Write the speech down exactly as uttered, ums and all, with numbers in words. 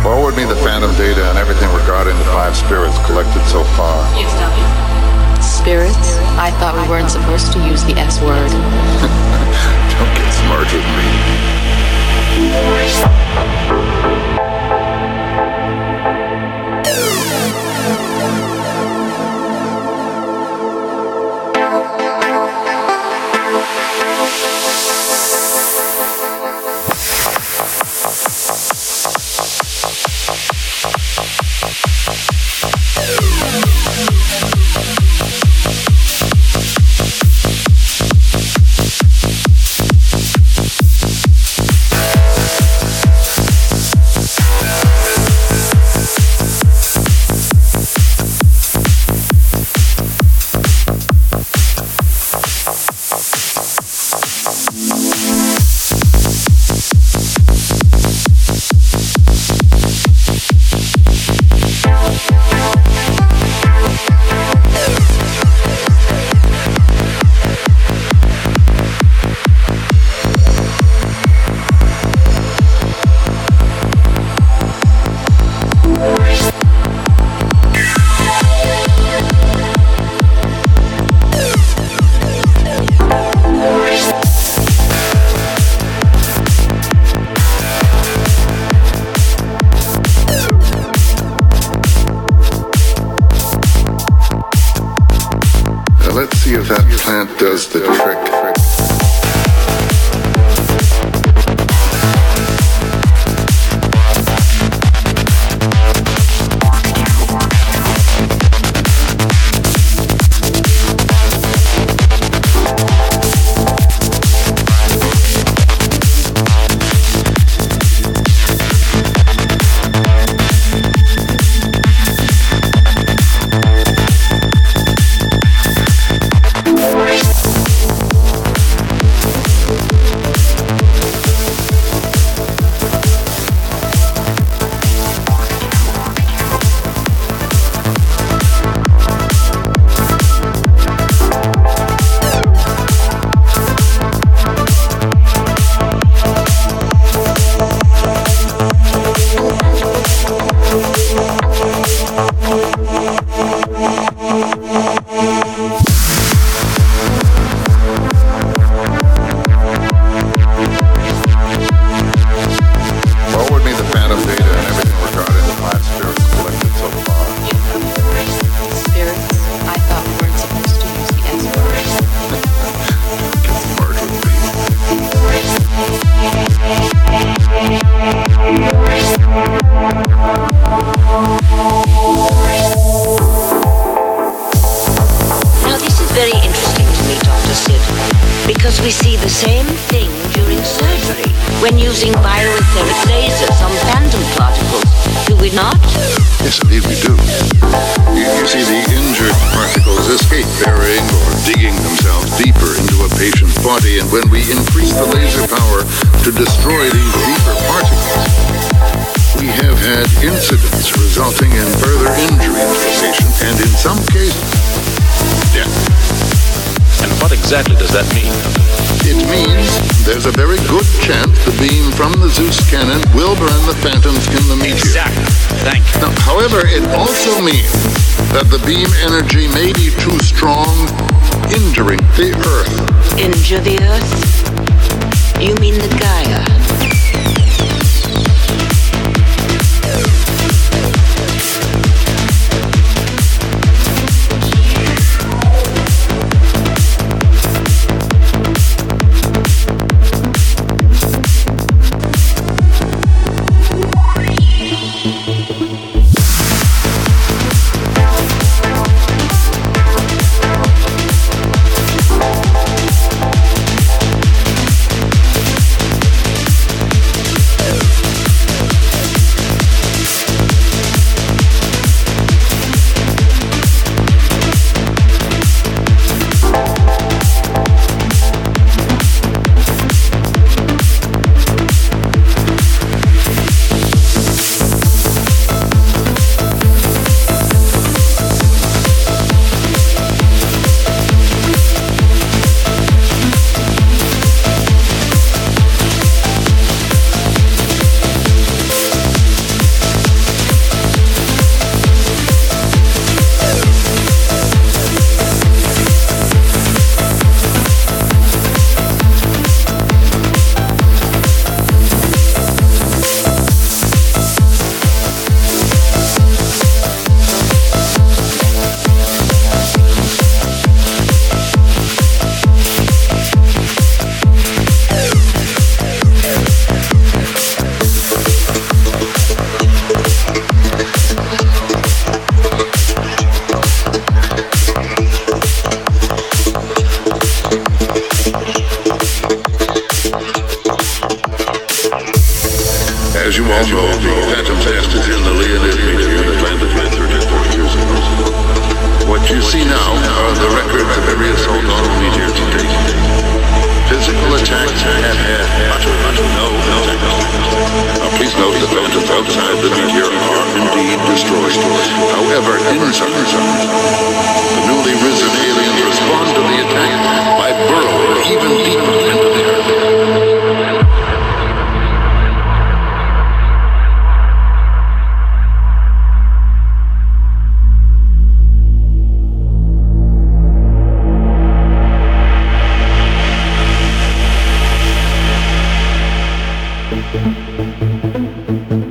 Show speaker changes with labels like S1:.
S1: Forward me the phantom data and everything regarding the five spirits collected so far.
S2: Yes, Doctor.
S3: Spirits? I thought we weren't supposed to use the S word.
S1: Don't get smart with me. Let's see if that plant does the trick.
S4: Exactly does that mean?
S1: It means there's a very good chance the beam from the Zeus cannon will burn the phantoms in the meteor.
S4: Exactly. Thank you.
S1: Now, however, it also means that the beam energy may be too strong, injuring the Earth.
S5: Injure the Earth? You mean the Gaia?
S1: As you all know, the Phantom Test is in the Leonid meteor that landed here thirty-four years ago. What you see now are the records of every assault on the meteor to date. Physical attacks have had utter, utter no effect. Now please note that phantoms outside the meteor are indeed destroyed. However, inside, the newly risen aliens respond to the attack by burrowing even deeper into the earth.
S2: Thank you.